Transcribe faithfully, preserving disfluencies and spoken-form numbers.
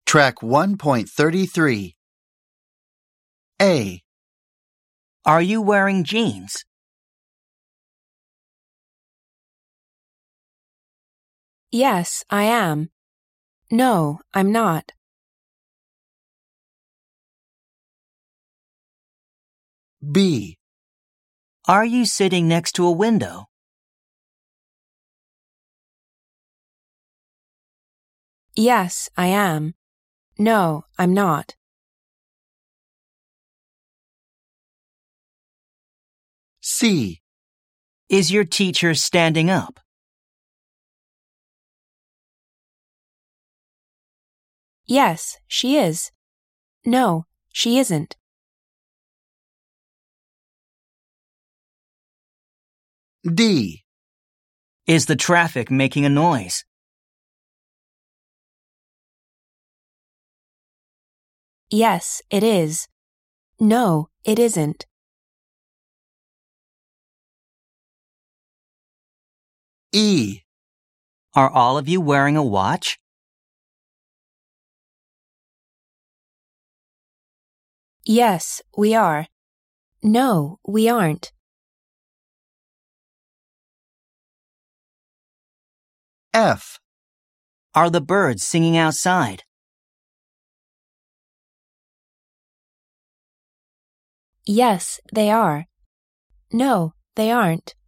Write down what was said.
Track one point thirty-three. A. Are you wearing jeans? Yes, I am. No, I'm not. B. Are you sitting next to a window? Yes, I am. No, I'm not. C. Is your teacher standing up? Yes, she is. No, she isn't. D. Is the traffic making a noise? Yes, it is. No, it isn't. E. Are all of you wearing a watch? Yes, we are. No, we aren't. F. Are the birds singing outside? Yes, they are. No, they aren't.